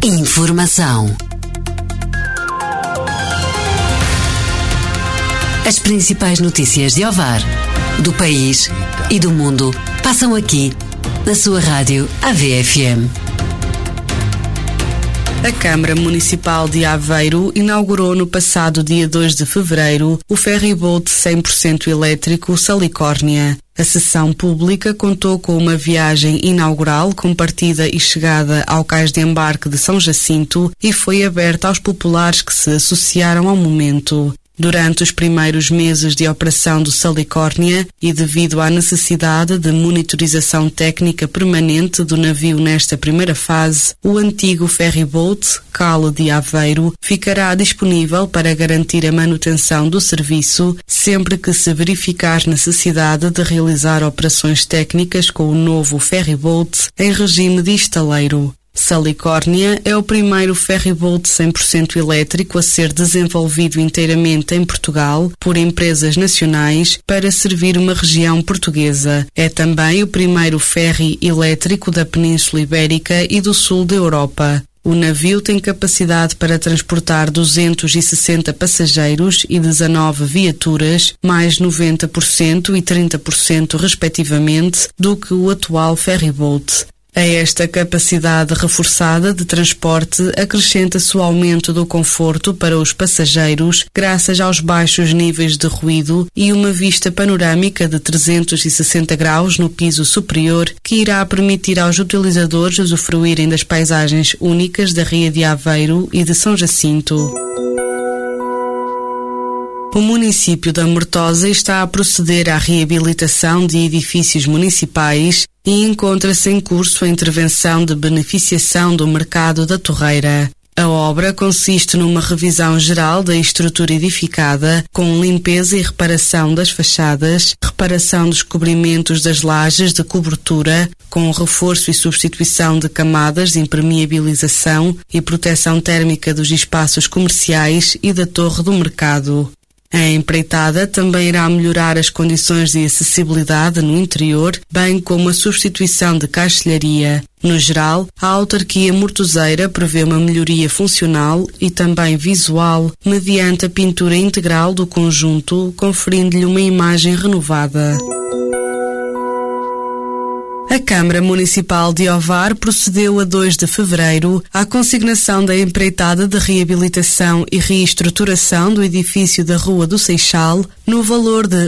Informação. As principais notícias de Ovar, do país e do mundo passam aqui, na sua rádio AVFM. A Câmara Municipal de Aveiro inaugurou no passado dia 2 de fevereiro o ferryboat 100% elétrico Salicórnia. A sessão pública contou com uma viagem inaugural com partida e chegada ao cais de embarque de São Jacinto e foi aberta aos populares que se associaram ao momento. Durante os primeiros meses de operação do Salicórnia e devido à necessidade de monitorização técnica permanente do navio nesta primeira fase, o antigo ferryboat Cale de Aveiro ficará disponível para garantir a manutenção do serviço sempre que se verificar necessidade de realizar operações técnicas com o novo ferryboat em regime de estaleiro. Salicórnia é o primeiro ferryboat 100% elétrico a ser desenvolvido inteiramente em Portugal por empresas nacionais para servir uma região portuguesa. É também o primeiro ferry elétrico da Península Ibérica e do sul da Europa. O navio tem capacidade para transportar 260 passageiros e 19 viaturas, mais 90% e 30% respectivamente do que o atual ferryboat. A esta capacidade reforçada de transporte acrescenta-se o aumento do conforto para os passageiros graças aos baixos níveis de ruído e uma vista panorâmica de 360 graus no piso superior que irá permitir aos utilizadores usufruírem das paisagens únicas da Ria de Aveiro e de São Jacinto. O município da Mortosa está a proceder à reabilitação de edifícios municipais e encontra-se em curso a intervenção de beneficiação do mercado da Torreira. A obra consiste numa revisão geral da estrutura edificada, com limpeza e reparação das fachadas, reparação dos cobrimentos das lajes de cobertura, com reforço e substituição de camadas de impermeabilização e proteção térmica dos espaços comerciais e da torre do mercado. A empreitada também irá melhorar as condições de acessibilidade no interior, bem como a substituição de caixilharia. No geral, a autarquia mortoseira prevê uma melhoria funcional e também visual, mediante a pintura integral do conjunto, conferindo-lhe uma imagem renovada. A Câmara Municipal de Ovar procedeu a 2 de fevereiro à consignação da empreitada de reabilitação e reestruturação do edifício da Rua do Seixal no valor de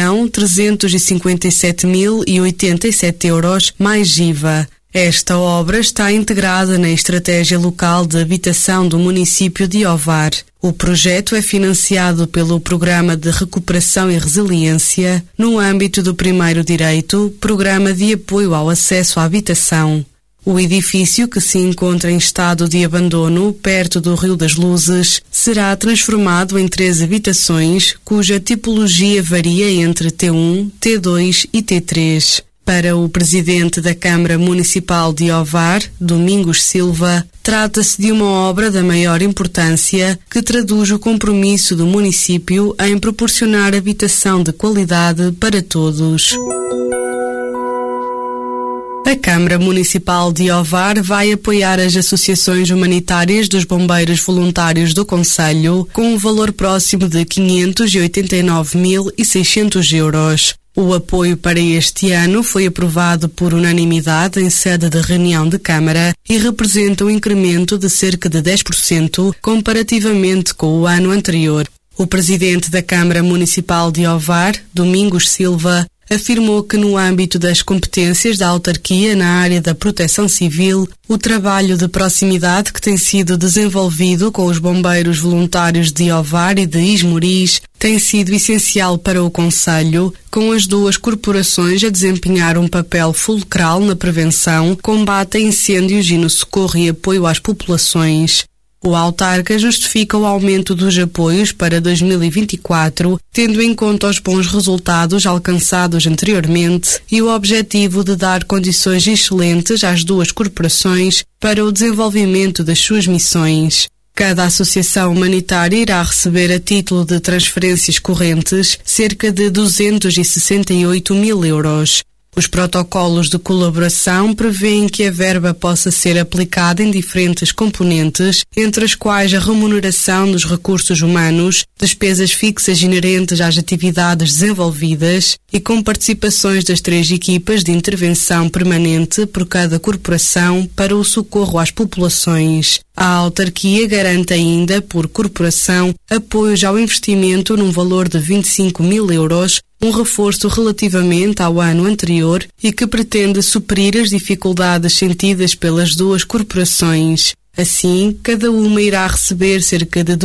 1.357.087 euros mais IVA. Esta obra está integrada na Estratégia Local de Habitação do município de Ovar. O projeto é financiado pelo Programa de Recuperação e Resiliência no âmbito do Primeiro Direito, Programa de Apoio ao Acesso à Habitação. O edifício, que se encontra em estado de abandono, perto do Rio das Luzes, será transformado em 3 habitações, cuja tipologia varia entre T1, T2 e T3. Para o presidente da Câmara Municipal de Ovar, Domingos Silva, trata-se de uma obra da maior importância que traduz o compromisso do município em proporcionar habitação de qualidade para todos. A Câmara Municipal de Ovar vai apoiar as associações humanitárias dos bombeiros voluntários do concelho com um valor próximo de 589.600 euros. O apoio para este ano foi aprovado por unanimidade em sede de reunião de Câmara e representa um incremento de cerca de 10% comparativamente com o ano anterior. O presidente da Câmara Municipal de Ovar, Domingos Silva, afirmou que no âmbito das competências da autarquia na área da proteção civil, o trabalho de proximidade que tem sido desenvolvido com os bombeiros voluntários de Ovar e de Esmoriz tem sido essencial para o concelho, com as duas corporações a desempenhar um papel fulcral na prevenção, combate a incêndios e no socorro e apoio às populações. O autarca justifica o aumento dos apoios para 2024, tendo em conta os bons resultados alcançados anteriormente e o objetivo de dar condições excelentes às duas corporações para o desenvolvimento das suas missões. Cada associação humanitária irá receber a título de transferências correntes cerca de 268 mil euros. Os protocolos de colaboração prevêem que a verba possa ser aplicada em diferentes componentes, entre as quais a remuneração dos recursos humanos, despesas fixas inerentes às atividades desenvolvidas e com participações das 3 equipas de intervenção permanente por cada corporação para o socorro às populações. A autarquia garante ainda, por corporação, apoios ao investimento num valor de 25.000 euros, um reforço relativamente ao ano anterior e que pretende suprir as dificuldades sentidas pelas 2 corporações. Assim, cada uma irá receber cerca de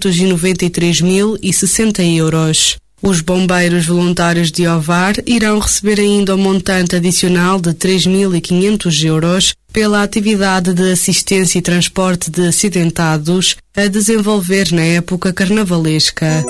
293.060 euros. Os bombeiros voluntários de Ovar irão receber ainda um montante adicional de 3.500 euros pela atividade de assistência e transporte de acidentados a desenvolver na época carnavalesca.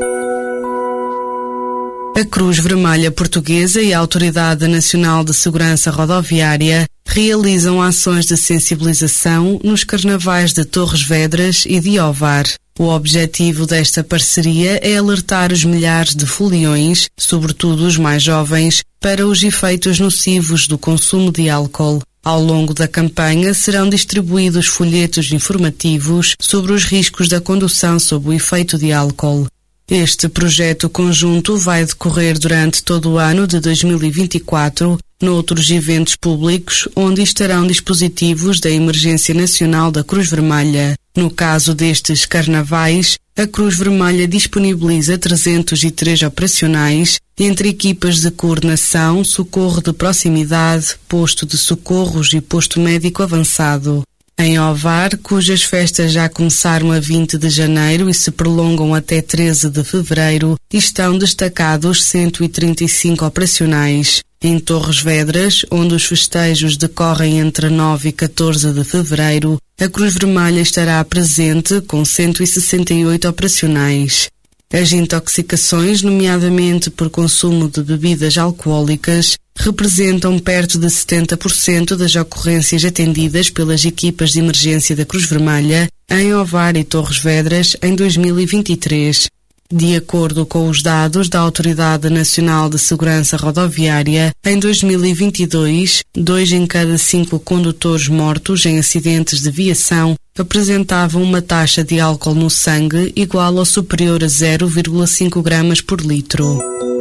A Cruz Vermelha Portuguesa e a Autoridade Nacional de Segurança Rodoviária realizam ações de sensibilização nos carnavais de Torres Vedras e de Ovar. O objetivo desta parceria é alertar os milhares de foliões, sobretudo os mais jovens, para os efeitos nocivos do consumo de álcool. Ao longo da campanha serão distribuídos folhetos informativos sobre os riscos da condução sob o efeito de álcool. Este projeto conjunto vai decorrer durante todo o ano de 2024, noutros eventos públicos, onde estarão dispositivos da Emergência Nacional da Cruz Vermelha. No caso destes carnavais, a Cruz Vermelha disponibiliza 303 operacionais, entre equipas de coordenação, socorro de proximidade, posto de socorros e posto médico avançado. Em Ovar, cujas festas já começaram a 20 de janeiro e se prolongam até 13 de fevereiro, estão destacados 135 operacionais. Em Torres Vedras, onde os festejos decorrem entre 9 e 14 de fevereiro, a Cruz Vermelha estará presente com 168 operacionais. As intoxicações, nomeadamente por consumo de bebidas alcoólicas, representam perto de 70% das ocorrências atendidas pelas equipas de emergência da Cruz Vermelha em Ovar e Torres Vedras em 2023. De acordo com os dados da Autoridade Nacional de Segurança Rodoviária, em 2022, 2 em cada 5 condutores mortos em acidentes de viação apresentavam uma taxa de álcool no sangue igual ou superior a 0,5 gramas por litro.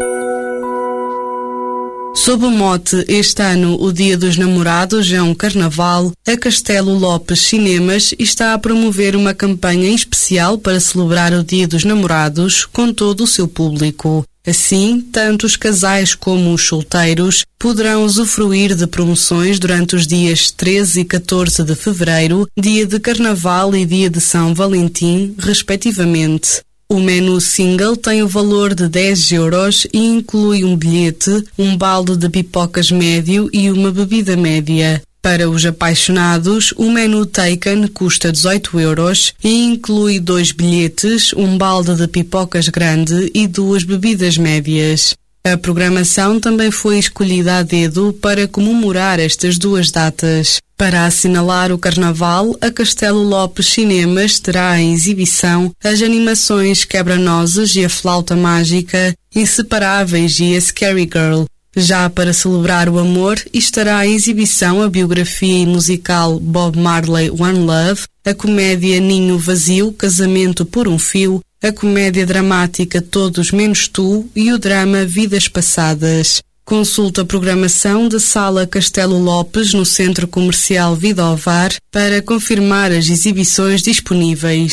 Sob o mote "Este ano o Dia dos Namorados é um Carnaval", a Castelo Lopes Cinemas está a promover uma campanha especial para celebrar o Dia dos Namorados com todo o seu público. Assim, tanto os casais como os solteiros poderão usufruir de promoções durante os dias 13 e 14 de fevereiro, dia de Carnaval e dia de São Valentim, respectivamente. O menu single tem o valor de 10 euros e inclui um bilhete, um balde de pipocas médio e uma bebida média. Para os apaixonados, o menu taken custa 18 euros e inclui 2 bilhetes, um balde de pipocas grande e 2 bebidas médias. A programação também foi escolhida a dedo para comemorar estas 2 datas. Para assinalar o Carnaval, a Castelo Lopes Cinemas terá em exibição as animações Quebra-Nozes e a Flauta Mágica, Inseparáveis e a Scary Girl. Já para celebrar o amor, estará em exibição a biografia e musical Bob Marley One Love, a comédia Ninho Vazio, Casamento por um Fio, a comédia dramática Todos Menos Tu e o drama Vidas Passadas. Consulte a programação da Sala Castelo Lopes no Centro Comercial Vida Ovar para confirmar as exibições disponíveis.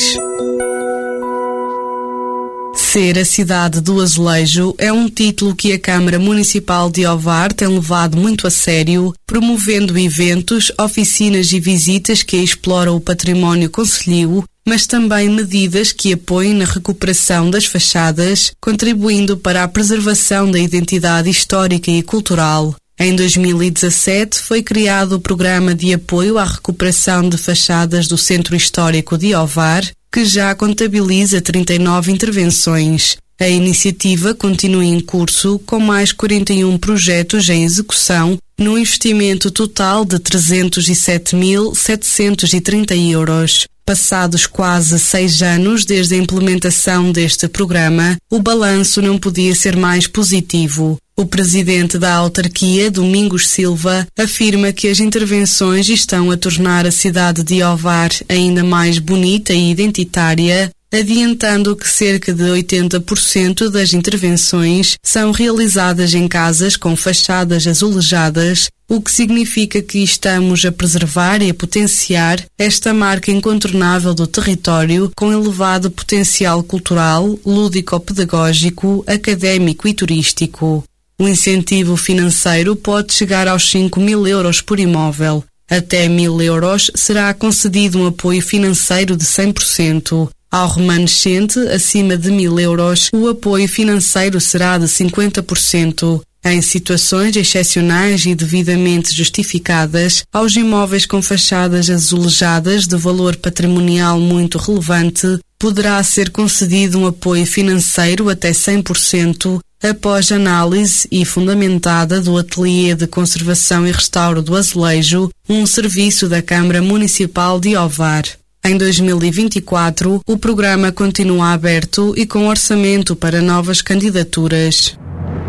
Ser a cidade do azulejo é um título que a Câmara Municipal de Ovar tem levado muito a sério, promovendo eventos, oficinas e visitas que exploram o património concelhio, mas também medidas que apoiem na recuperação das fachadas, contribuindo para a preservação da identidade histórica e cultural. Em 2017 foi criado o Programa de Apoio à Recuperação de Fachadas do Centro Histórico de Ovar, que já contabiliza 39 intervenções. A iniciativa continua em curso, com mais 41 projetos em execução, num investimento total de 307.730 euros. Passados quase 6 anos desde a implementação deste programa, o balanço não podia ser mais positivo. O presidente da autarquia, Domingos Silva, afirma que as intervenções estão a tornar a cidade de Ovar ainda mais bonita e identitária, adiantando que cerca de 80% das intervenções são realizadas em casas com fachadas azulejadas, o que significa que estamos a preservar e a potenciar esta marca incontornável do território com elevado potencial cultural, lúdico-pedagógico, académico e turístico. O incentivo financeiro pode chegar aos 5.000 euros por imóvel. Até 1.000 euros será concedido um apoio financeiro de 100%. Ao remanescente, acima de 1.000 euros, o apoio financeiro será de 50%. Em situações excepcionais e devidamente justificadas, aos imóveis com fachadas azulejadas de valor patrimonial muito relevante, poderá ser concedido um apoio financeiro até 100%, após análise e fundamentada do Ateliê de Conservação e Restauro do Azulejo, um serviço da Câmara Municipal de Ovar. Em 2024, o programa continua aberto e com orçamento para novas candidaturas.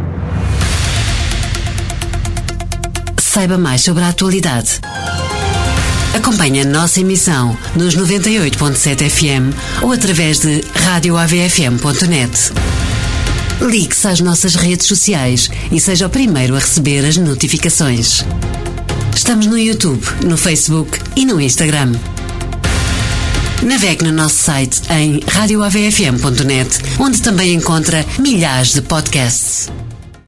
Saiba mais sobre a atualidade. Acompanhe a nossa emissão nos 98.7 FM ou através de radioavfm.net. Ligue-se às nossas redes sociais e seja o primeiro a receber as notificações. Estamos no YouTube, no Facebook e no Instagram. Navegue no nosso site em radioavfm.net, onde também encontra milhares de podcasts.